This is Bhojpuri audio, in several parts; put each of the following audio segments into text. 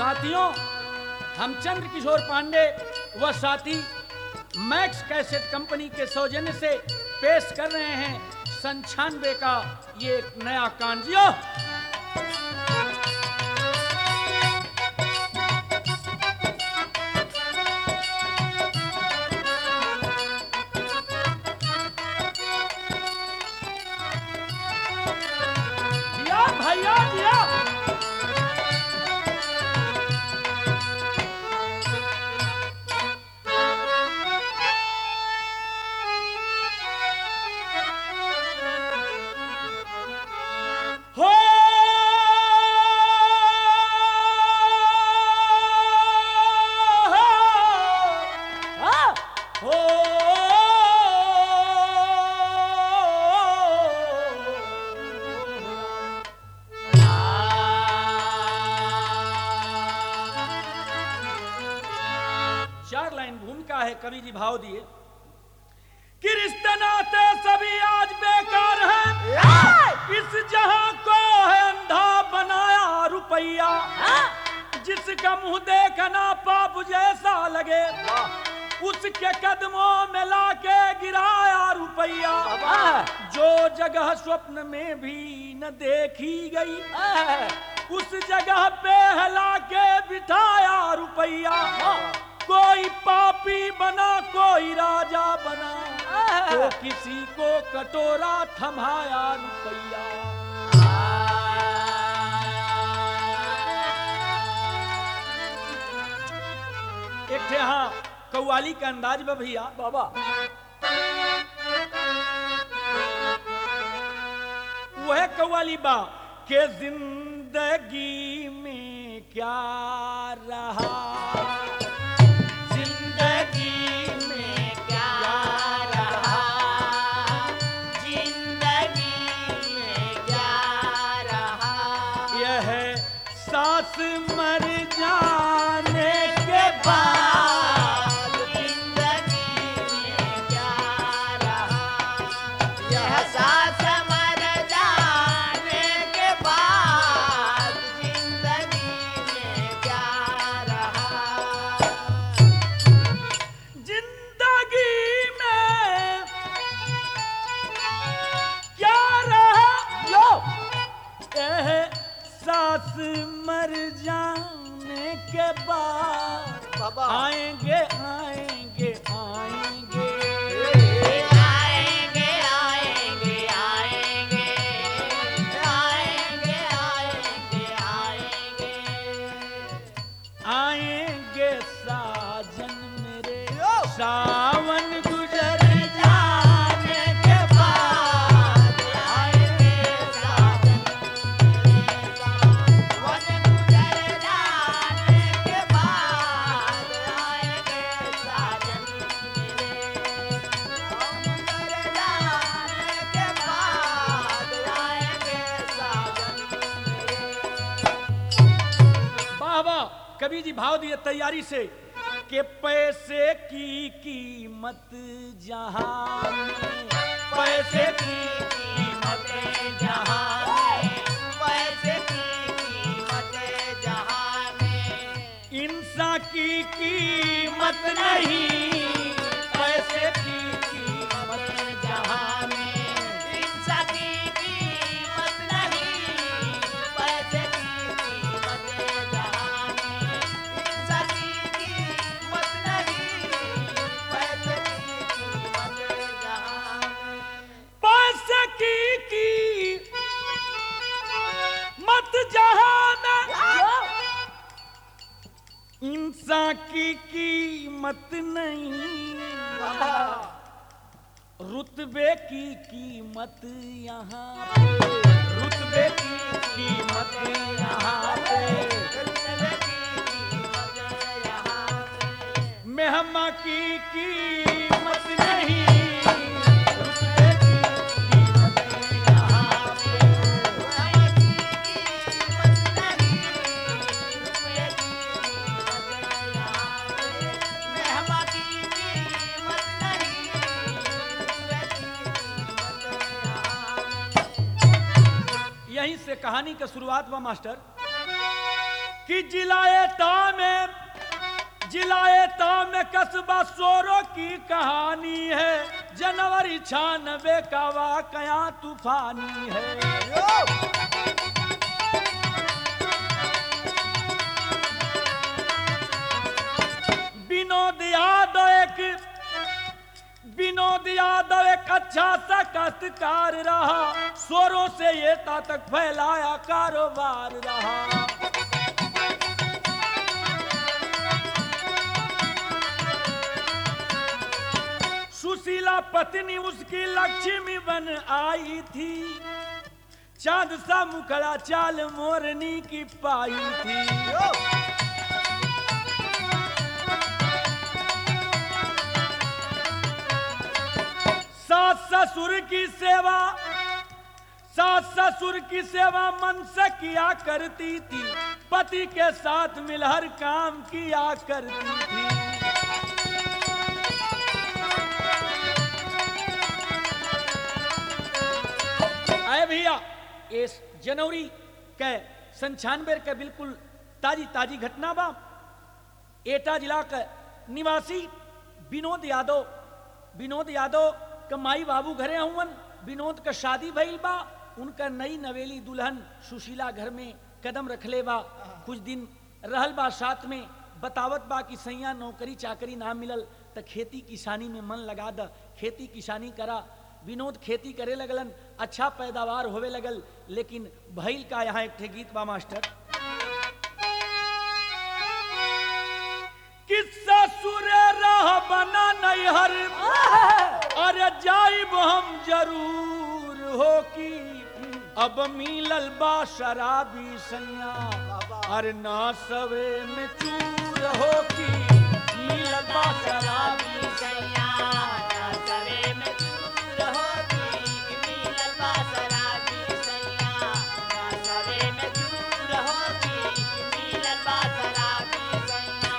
साथियों, हम चंद्र किशोर पांडे व साथी मैक्स कैसेट कंपनी के सौजन्य से पेश कर रहे हैं 96 का ये एक नया कांजियो। दिया भैया दिया। चार लाइन भूमिका है, कवि जी भाव दिए कि रिश्ते नाते सभी आज बेकार हैं, इस जहां को है अंधा बनाया रुपया, जिसका मुंह देखना पाप जैसा लगे उसके कदमों में लाके गिराया रुपया, जो जगह स्वप्न में भी न देखी गई उस जगह पे हिला के बिठाया रुपया, कोई पापी बना कोई राजा बना, तो किसी को कटोरा थमाया रुपया। एक थे हाँ कव्वाली का अंदाज में भैया बाबा, वह कव्वाली बा के जिंदगी में क्या रहा, मर जाने के बाद जिंदगी में क्या रहा, यह सांस मर जाने के बाद जिंदगी में क्या रहा, जिंदगी में क्या रहा, लो सांस मर जाने के बाद आएंगे आएंगे आएंगे आएंगे आएंगे आएंगे आएंगे आएंगे आएंगे आएंगे साजन मेरे सावन गुजर जाने के बाद आएंगे साजन कवि जी भाव दिए तैयारी से कि पैसे की कीमत जहां में, पैसे की कीमत जहां में, पैसे की कीमत जहां में, इंसान की कीमत नहीं, पैसे की कीमत जहां में, इंसान की कीमत नहीं, पैसे की कीमत जहां में, इंसान की कीमत नहीं, पैसे की कीमत जहां में, पैसे की कीमत जहां में, इंसान की कीमत नहीं, रुतबे की कीमत यहाँ पे, रुतबे की कीमत यहाँ पे, रुतबे की कीमत यहाँ पे, मेहमा की कीमत नहीं, रुतबे की कीमत यहाँ पे, रुतबे की कीमत नहीं, रुतबे की कीमत यहाँ पे, मेहमा की कीमत नहीं, रुतबे की कीमत यहाँ पे। यहीं से कहानी का शुरुआत हुआ मास्टर कि जिलाएता में कस्बा सोरो की कहानी है, जनवरी 96 का वाकया तूफानी है। विनोद यादव एक अच्छा सा काश्तकार रहा, सोरों से ये तक फैलाया कारोबार रहा। सुशीला पत्नी उसकी लक्ष्मी बन आई थी, चांद सा मुखड़ा चाल मोरनी की पाई थी। सास ससुर की सेवा मन से किया करती थी, पति के साथ मिल हर काम किया करती थी। आए भैया, इस जनवरी के 96 के बिल्कुल ताजी घटना बा। एटा जिला के निवासी विनोद यादव का माई बाबू घरे हुवन। विनोद का शादी भइल बा, उनका नई नवेली दुल्हन सुशीला घर में कदम रखले बा। कुछ दिन रहल बा साथ में, बतावत बा कि सैया नौकरी चाकरी ना मिलल त खेती किसानी में मन लगा द, खेती किसानी करा। विनोद खेती करे लगलन, अच्छा पैदावार होवे लगल। लेकिन भइल का, यहाँ एक ठे गीत बा मास्टर। किस्सा सुरे रह बना नैहर, अरे जाइब हम जरूर हो की, अब मिलल बा शराबी सैया, अरे ना सवे में चूर हो की, मिलल बा शराबी सैया, ना सवे में चूर हो की, मिलल बा शराबी सैया, ना सवे में चूर हो की, मिलल बा शराबी सैया।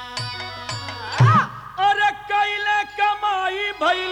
अरे कैले कमाई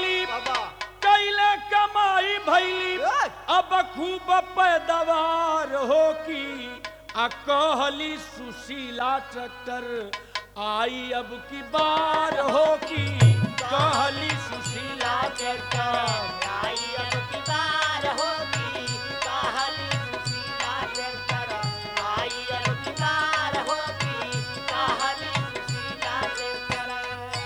भैली, अब खूब पैदावार हो की, आ कहली सुशीला ट्रैक्टर आई अब की बार हो की, कहली सुशीला ट्रैक्टर आई अब की बार हो की, कहली सुशीला ट्रैक्टर आई अब की बार हो की, कहली सुशीला ट्रैक्टर।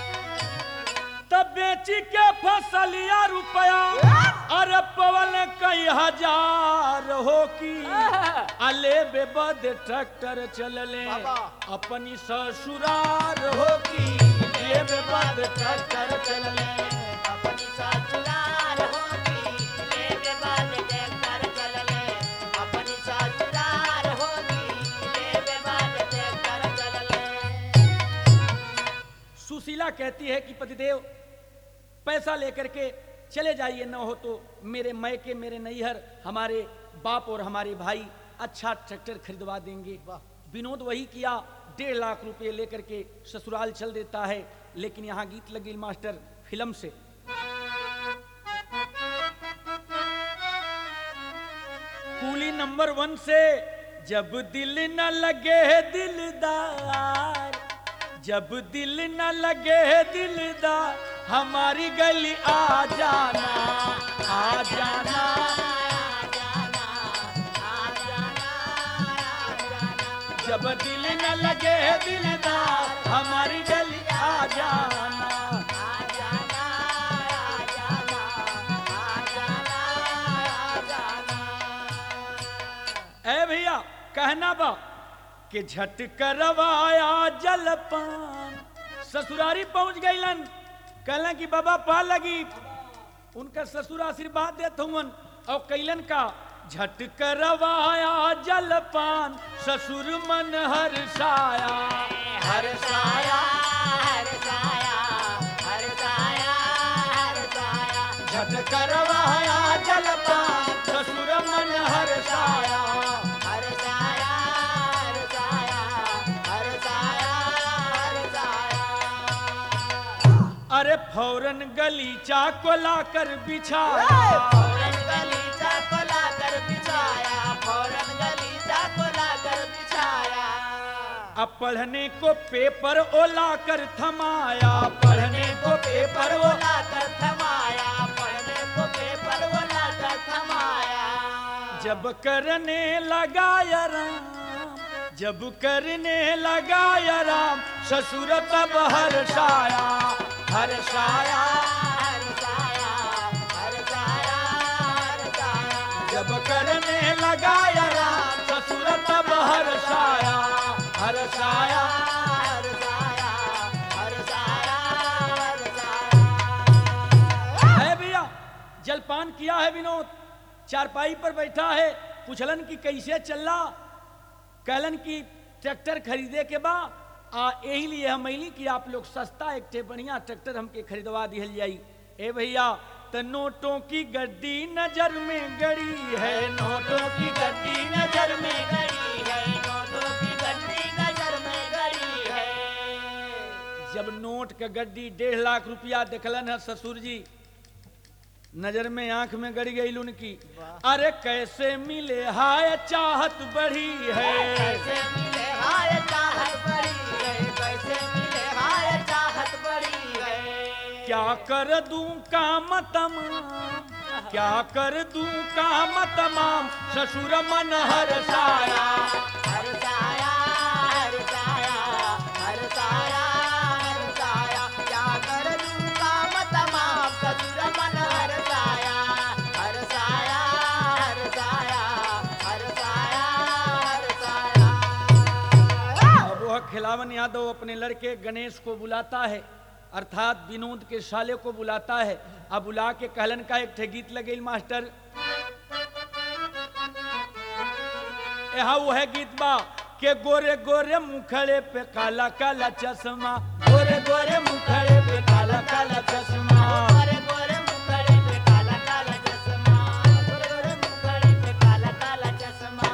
तब बेची के फसलिया रुपया, अरे पवन कई हजार हो की, अले बेबद ट्रैक्टर चलले अपनी ससुरार हो की, ले बेबद ट्रैक्टर चलले अपनी ससुराल हो की, ले बेबद ट्रैक्टर चलले अपनी ससुराल हो की, ले बेबद ट्रैक्टर चलले। सुशीला कहती है कि पतिदेव पैसा लेकर के चले जाइए, न हो तो मेरे मैके मेरे नैहर हमारे बाप और हमारे भाई अच्छा ट्रैक्टर खरीदवा देंगे। विनोद वही किया, 1.5 लाख रुपए लेकर के ससुराल चल देता है। लेकिन यहाँ गीत लगी मास्टर फिल्म से। कूली नंबर 1 से, जब दिल न लगे दिलदार, जब दिल न लगे दिलदार, हमारी गली आ जाना, आ जाना, जब दिल न लगे दिलदार, हमारी गली आ जाना, आ जाना, आ जाना, आ जाना, आ जाना। ए भैया कहना बा कि झट करवाया जलपान, ससुरारी पहुंच गईलन। कहलन कि बाबा पा लगी, उनका ससुर आशीर्वाद देत हुवन और कैलन का, झट करवाया जलपान, ससुर मन हर्षाया, हर्षाया, हर्षाया, हर्षाया, हर्षाया, झट करवाया जलपान, ससुर मन हर्षाया, हर्षाया, हर्षाया, हर्षाया, हर्षाया। अरे फौरन गलीचा को लाकर बिछाया, फौरन गलीचा को लाकर बिछाया, फौरन गलीचा को लाकर बिछाया। अब पढ़ने को पेपर ओला कर थमाया, पढ़ने को पेपर ओला ओला कर थमाया, पढ़ने को पेपर ओला कर थमाया। जब करने लगा या राम, जब करने लगा या राम, ससुर तब हर्षाया, हर्षाया, हर्षाया, हर्षाया, हर्षाया। जब करने लगा या राम, ससुर तब हर्षाया, हर्षाया। हर्षाया, हर्षाया, हर्षाया। है भैया, जलपान किया है विनोद, चारपाई पर बैठा है, पूछलन कि कैसे चला, कहलन कि ट्रैक्टर खरीदे के बा यही लिए हम अली कि आप लोग सस्ता एक ठे बढ़िया ट्रैक्टर हमके खरीदवा दिहल जाई। ए भैया त नोटों की गड्डी नजर में गड़ी है, नोटों की गड्डी नजर में गड़ी है, नोटों की गड्डी नजर में गड़ी है। जब नोट का गड्डी 1.5 लाख रुपया देखलन है ससुर जी, नजर में आंख में गड़ी गई उनकी। अरे कैसे मिले हाय चाहत बढ़ी है, कैसे मिले हाय चाहत बड़ी है, कैसे मिले हाय चाहत बड़ी है। क्या कर दूं काम तमाम, क्या कर दूं काम तमाम, ससुर मन हर्षाया, हर्षाया, हर्षाया, हर्षाया, हर्षाया। क्या कर दूं काम तमाम, ससुर मन हर्षाया, हर्षाया, हर्षाया, हर्षाया, हर्षाया। अब वह खिलावन यादव अपने लड़के गणेश को बुलाता है, अर्थात विनोद के साले को बुलाता है। अब बुला के कहलन का एक ठे गीत लगे मास्टर, यहाँ वो है गीत बा के गोरे गोरे मुखड़े पे काला काला चश्मा, गोरे गोरे मुखड़े पे काला काला चश्मा। गोरे गोरे मुखड़े पे काला काला चश्मा, गोरे गोरे मुखड़े पे काला काला चश्मा।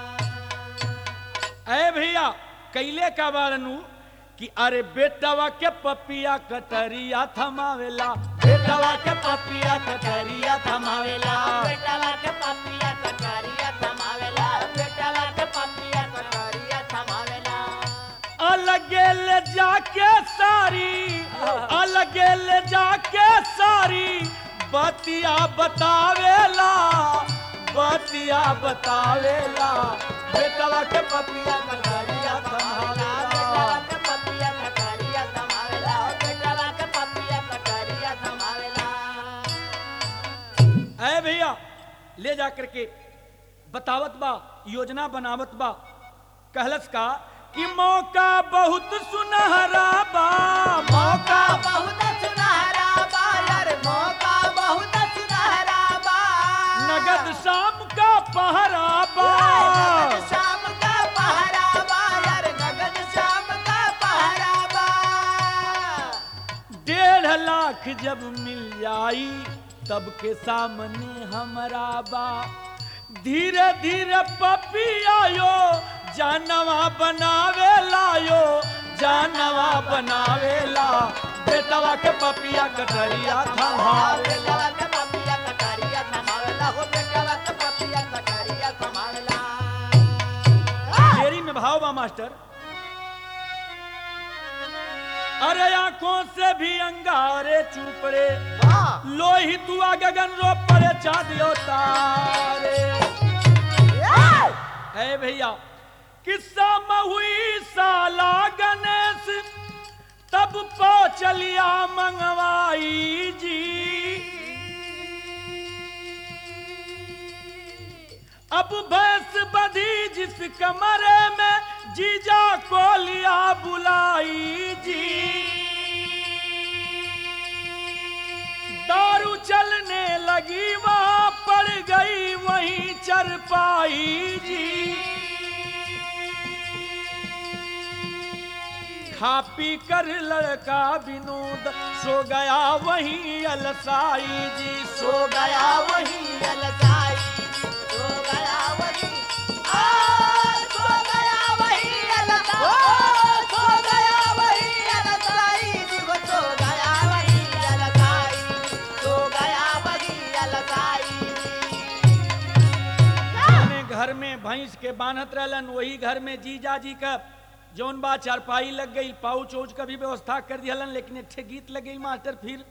अरे भैया कैले का बारनू कि अरे बेटवा के पपिया कटरिया थमावेला, बेटवा के पपिया कटरिया थमावेला। बेटवा के पपिया कटरिया थमावेला, बेटवा के पपिया कटरिया थमावेला। अलगे ले जाके सारी, अलगे ले जाके सारी बतिया बतावेला, बतिया बतावेला। बेटवा के पपिया कटरिया थमावेला, बेटवा के पपिया कटरिया थमावेला, बेटवा के पपिया कटरिया थमावेला। ऐ भैया ले जा करके बतावत बा, योजना बनावत बा। कहलस का कि मौका बहुत सुनहरा बा, मौका बहुत सुनहरा बा यार, मौका बहुत सुनहरा बा। नगद शाम का पहरा बा, नगद शाम का पहरा बा यार, नगद शाम का पहरा बा। 1.5 लाख जब मिल जाई तब के सामने हमरा बा। धीरे धीरे पपियायो जानवा बनावे लायो, जानवा बनावे ला। बेटवा के पपिया कटरिया थमावे, बेटवा के पपिया कटरिया थमावेला, हो बेटवा के पपिया कटरिया थमावेला। शेरी में भाव बा मास्टर, अरे आंखों से भी अंगारे चुप रे, लोही दुआ गगन रो परे चाँदियो तारे। है भैया किस्सा में हुई साला गणेश, तब चलिया मंगवाई जी। अब भैंस बधी जिस कमरे में, जीजा को लिया बुलाई जी। दारू चलने लगी वहां पड़ गई वहीं चरपाई जी। खा पी कर लड़का विनोद सो गया वहीं अलसाई जी, सो गया वहीं अलसाई जी, सो गया वहीं, सो गया वहीं अलसाई, सो गया वहीं अलसाई जी, सो गया वहीं अलसाई, सो गया वहीं अलसाई। अपने घर में भैंस के बान्हत रहलन, वही घर में जीजा जी का जौन बा चारपाई लग गई, पाउच उच का भी व्यवस्था कर दिया, लेकिन एक ठे गीत लग गई मास्टर। फिर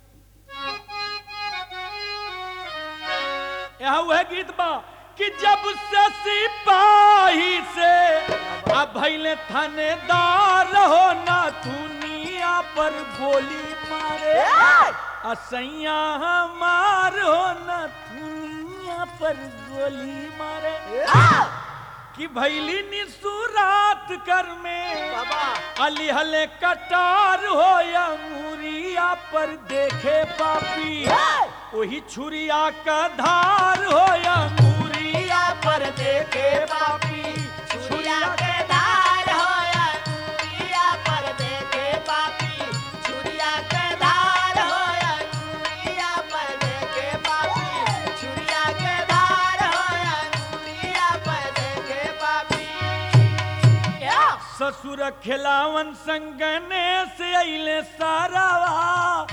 यहाँ वह गीत बा कि जब से सिपाही से अब भइले थानेदार हो ना दुनिया पर गोली मारे, असैया हमार हो ना दुनिया पर गोली मारे, कि भैली निसुरात कर में अली हले कटार हो या मुरिया पर देखे पापी, वही छुरिया का धार हो या मुरिया पर देखे पापी, छुरिया के धार हो या मुरिया पर देखे पापी, छुरिया के धार हो या मुरिया पर देखे पापी, छुरिया के धार हो या मुरिया पर देखे पापी। क्या ससुर खिलावन संगने से अइले सारावा,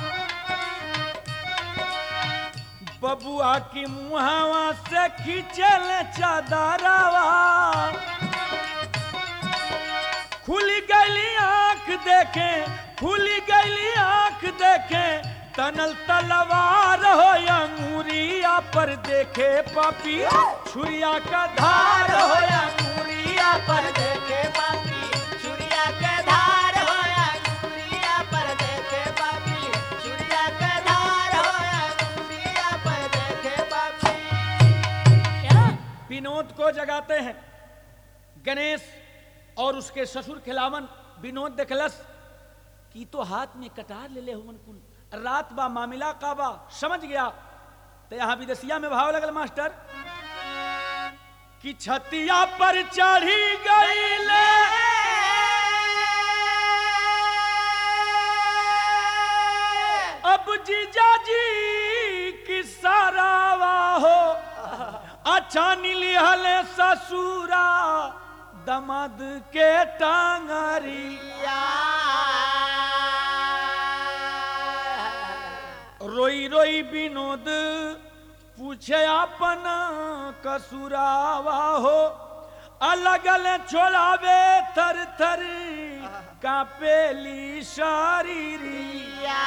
बबुआ की मुहावा से खींचल चादरावा, खुली गली आंख देखे, खुली गली आंख देखे, तनल तलवार हो या मुरिया पर देखे पापी, छुरिया का धार हो या मुरिया पर देखे पापी, छुरिया के धार हो या मुरिया पर देखे पापी, छुरिया के धार हो या मुरिया पर देखे पापी। क्या विनोद को जगाते हैं। गणेश और उसके ससुर खिलावन विनोद देखलस कि तो हाथ में कटार ले ले हुमन कुल, रात बा मामला का बा, समझ गया। तो यहां विदेशिया में भाव लगल मास्टर कि छतिया पर चढ़ी गई ले अब जीजा जी की सारावा हो, अच्छा नीली हले ससुरा दमाद के टांगरिया, रोई रोई विनोद पूछे अपन कसुरावा हो, अलग अलग छोड़ावे थर थर कापेली शरीरिया।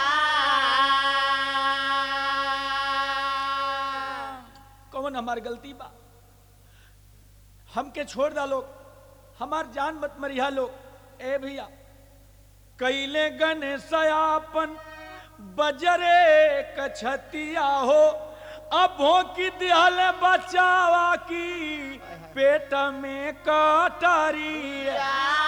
कौन हमार गलती बा, हमके छोड़ दा लोग, हमार जान मत मरिया लोग। ए भैया कैले गणेशयापन बजरे कछतिया हो, अब हो की दिहल बचावा की पेट में कटारिया,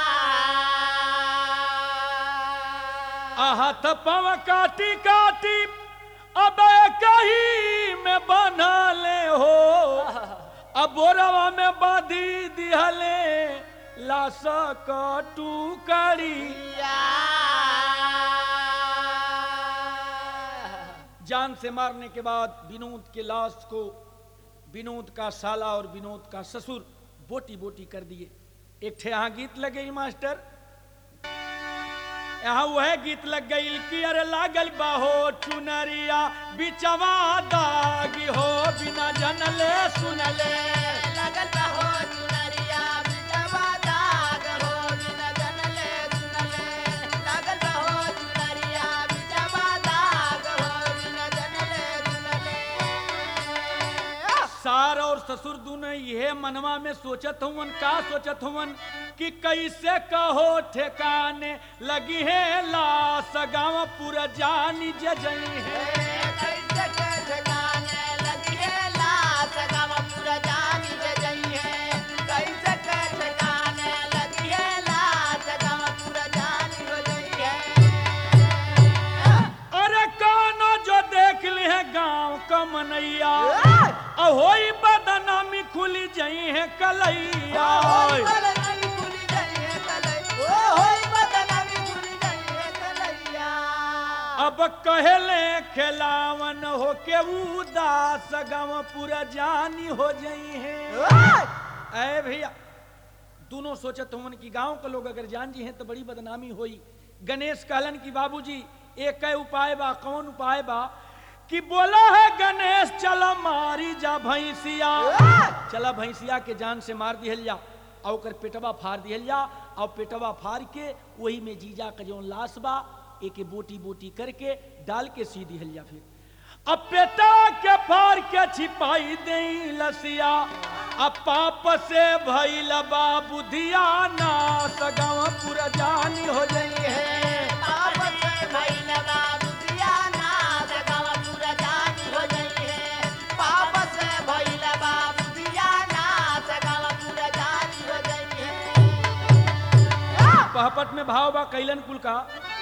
आहत पव काटी काटी अब कहीं में बना ले हो, अब बोरवा में बांधी दिहले लाश कटू करिया, जान से मारने के बाद विनोद के लाश को विनोद का साला और विनोद का ससुर बोटी बोटी कर दिए। एक ठे यहाँ गीत लग गई मास्टर, यहाँ वह गीत लग गई कि अरे लागल बाहो चुनरिया बिचवा दागी हो, बिना जनले सुनले लगल बहो चुनरिया बिचवा दाग हो, बिना जनले सुनले, लगल बहो चुनरिया बिचवा दाग हो, बिना जनले सुनले। सार और ससुर दोनों यह मनवा में सोचत हुवन, का सोचत हुवन कि कैसे कहो ठेकाने लगी है लाश गाँव पूरा जानी जजई है, कैसे के ठिकाने लगी है लाश गाँव पूरा जानी जजई है, कैसे के ठिकाने लगी है लाश गाँव पूरा जानी जजई है। अरे कानो जो देख ली है गाँव का मनैया, अहोई बदनामी खुली जई है कलैया, अब कहले खिलावन हो के उदास गाँव पूरा जानी हो जई है। ऐ भैया दोनों सोचत हुवन कि गांव के लोग अगर जान जी हैं तो बड़ी बदनामी होई। गणेश कहलन कि बाबूजी एक उपाय बा, कौन उपाय बा कि बोला है गणेश चला मारी जा भैंसिया, चला भैंसिया के जान से मार दिहल जा और ओकर पेटवा फाड़ दिहल जा और पेटवा फाड़ के वही में जीजा का जो लाश बा एक बोटी बोटी करके डाल के सीधी हलिया फिर अब पेटा के फाड़ के छिपाई दे लसिया अब पाप से भइल बा बुधिया ना सगाव पूरा जानी हो गई है पाप से भइल बा बुधिया ना सगाव पूरा जानी हो गई है पाप से भइल बा बुधिया ना सगाव पूरा जानी हो गई है पहपट में भाव बा कैलन कुल का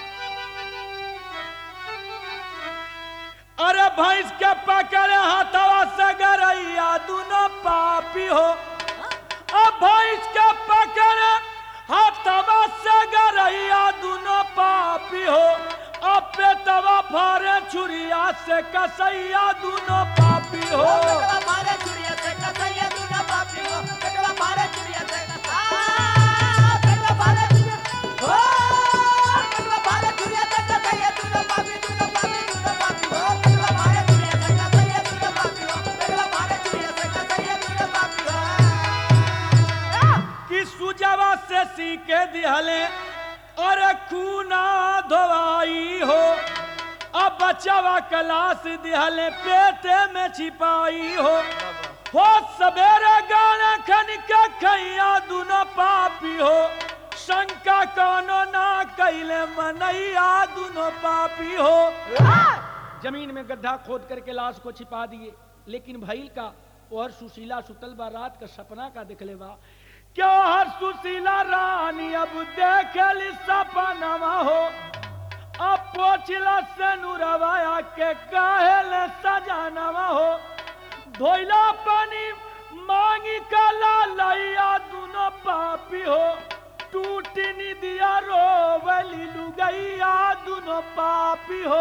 अरे भैंस के पकड़े हाथवा से गरैया दोनों पापी हो अब भैंस के पकड़े हाथवा से गरैया दोनों पापी हो अब पेटवा फाड़े छुरिया से कसैया दोनों पापी हो पेटवा फाड़े छुरिया से कसैया दोनों पापी हो पेटवा फाड़े छुरिया से पेटवा फाड़े छुरिया हो पेटवा फाड़े छुरिया से कसैया दोनों पापी हो पेटवा फाड़े छुरिया से कसैया दोनों पापी हो पेटवा फाड़े छुरिया से कसैया दोनों पापी हो कि सुजवा से सीके दिहले अरे खूना धोवाई हो अब बचवा कलास दिहले पेटे में छिपाई हो सवेरे गाने खन के खैया दोनों पापी हो शंका कोनो ना कैले मनैया दोनों पापी हो जमीन में गड्ढा खोद करके लाश को छिपा दिए लेकिन भैल का और सुशीला सुतल बा रात का सपना का दिखले बा क्यों हर सुशीला रानी अब देखली सपनावा हो अब पोछला से नुरवाया के काहेले सजानवा हो धोइला पानी मांगी कला लैया दोनों पापी हो टूटी निदिया रोवली लुगैया दोनों पापी हो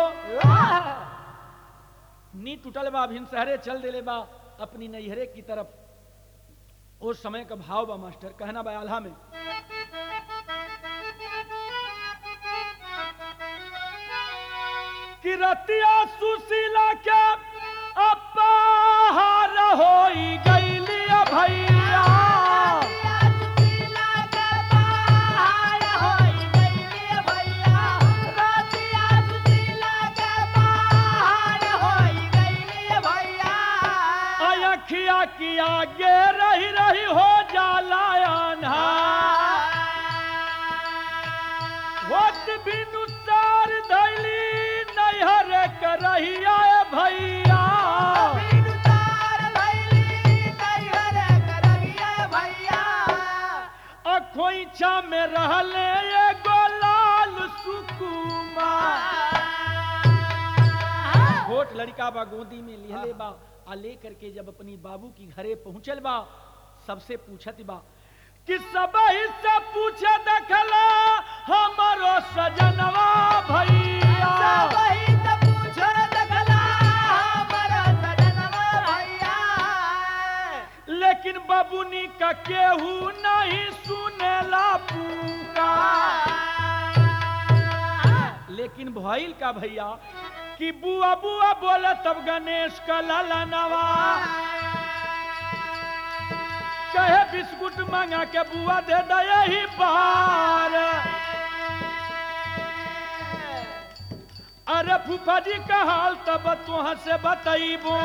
नी टूटल बा भिन शहरे चल देले बा अपनी नैहरे की तरफ उस समय का भाव बा मास्टर कहना बा आल्हा में कि रतिया सुशीला के अपार होई गईली भैया सुशीला के बाहर होई गईली भैया रतिया सुशीला के बाहर होई गईली भैया अखिया की आगे रही रही हो जाला अन्हार वक्त बिनु सार धैली नैहर करहिया भैया बिनु तार धैली नैहर करहिया भैया अखोइछा में रहले एगो लाल सुकुमा छोट लड़का बा गोदी में लिहले बा आ ले करके जब अपनी बाबू की घरे पहुंचल बा सबसे पूछत बा कि सबही से पूछे देखला हमारो सजनवा भैया सबही से पूछे देखला हमारो सजनवा भैया लेकिन बबुनी का केहू नहीं सुनेला पुकार लेकिन भइल का भैया कि बुआ बुआ बोले तब गणेश का ललनवा कहे बिस्कुट मांगा के बुआ दे दे यही बार अरे फूफा जी का हाल तब तुहा से बतैबो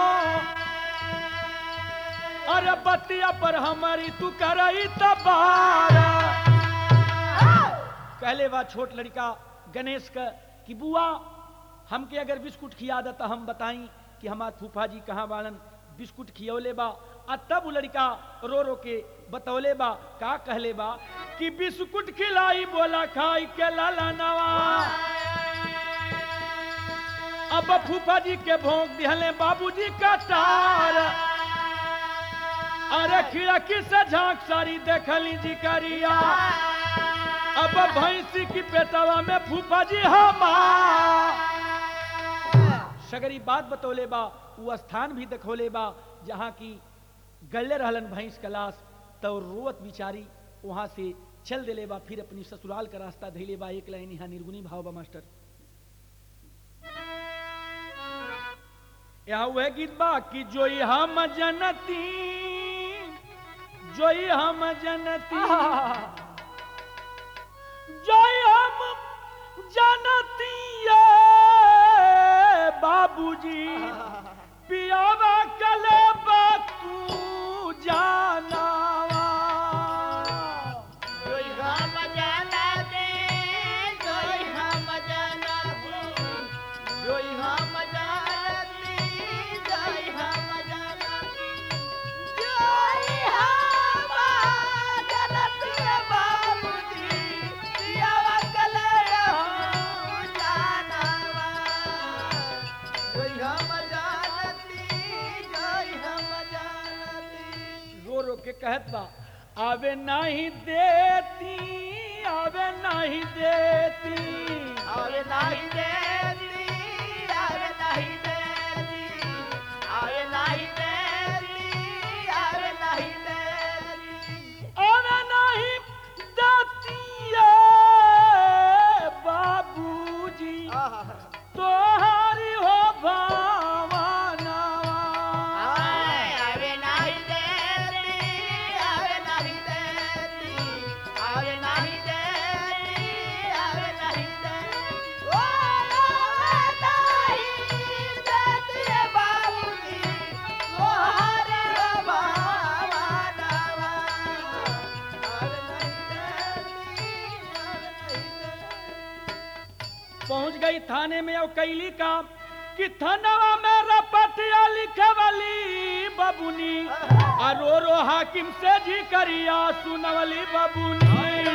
अरे बतिया पर हमारी तू करई तबार कहले बा छोट लड़का गणेश का कि बुआ हमके अगर बिस्कुट खिया देता हम बताई कि हमार फूफा जी कहाँ बालन बिस्कुट खियौले बा आ तब लड़का रो रो के बतौले बा का कहले बा कि बिस्कुट खिलाई बोला खाई के लाला नवा अब फूफा जी के भोंक दिहले बाबूजी का तार अरे खिड़की से झांक सारी देखली जी करिया अब भैंसी की पेटवा में फूफा जी हमार सगरी बात बतौले बा वो स्थान भी देखौले बा जहाँ की गले रहलन भैंस का लाश तो रोवत बिचारी वहां से चल देले बा फिर अपनी ससुराल का रास्ता धैले बा एक लाइन यहाँ निर्गुणी भाव बा मास्टर यहाँ वह गीत बा कि जोई हम जनती जानती है बाबूजी पियावा कलेबा तू जानावा जोई हम जानती जोई हम जानती जोई हम जानती जोई हम जानती जोई हम जानती बाबूजी पियावा कलेबा जानावा जोई हम जानती जोई हम जानती रो रो के कहत बा आवे नहीं देती आवे नहीं देती आवे नहीं देती आवे नहीं देती आवे नहीं देती आवे नहीं देती आवे नहीं देती है बाबूजी तोहारी हो भावनावा आवे नहीं देती आवे नहीं देती आवे नहीं देती आवे नहीं देती ओ आवे नहीं देती बाबूजी तोहारी हो भावनावा आवे नहीं देती आवे नहीं देती पहुंच गई थाने में और कैली काम कि थानवा में रपटिया लिखे वाली बबुनी आ रो रो हाकिम से जी करिया सुनवली बबुनी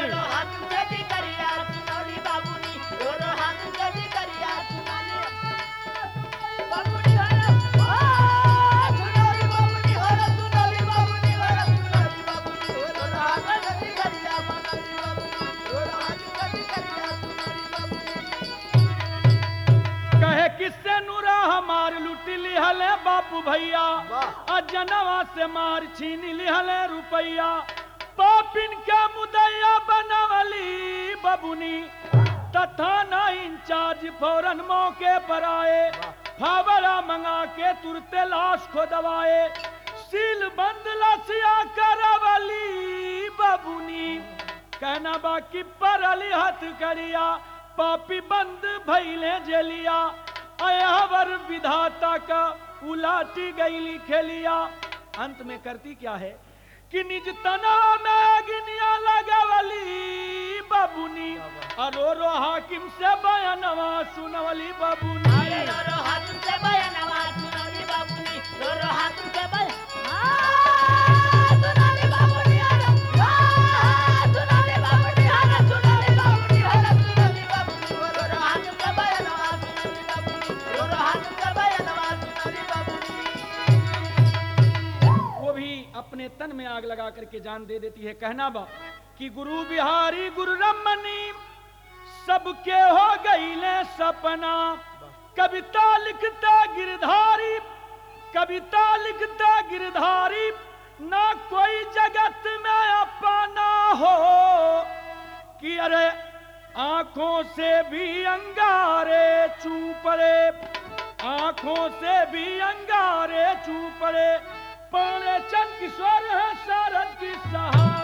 कहे किससे नूरा हमार लुट लिहले बापू भैया अजनवा से मार छीन लिहले रुपैया पापिन के मुदैया बनवली बबुनी तथा ना इंचार्ज फौरन मौके पर आए फावड़ा मंगा के तुरते लाश को दबाए सील बंद लसिया करवली बबुनी कहना बाकी पर अली हथ करिया पापी बंद भैले जेलिया अयवर विधाता का उलाटी गईली खेलिया अंत में करती क्या है कि निज तना में अग्निया लगवली बबुनी अरो रो हाकिम से बयानवा सुनवली बबुनी वो भी अपने तन में आग लगा करके जान दे देती है कहना बा कि गुरु बिहारी गुरु रमनी सबके हो गईले सपना कविता लिखता गिरधारी कविता लिखता गिरधारी ना कोई जगत में अपना हो कि अरे आंखों से भी अंगारे चूपड़े आंखों से भी अंगारे चूपड़े पाने चंद किशोर है शारद की सहारा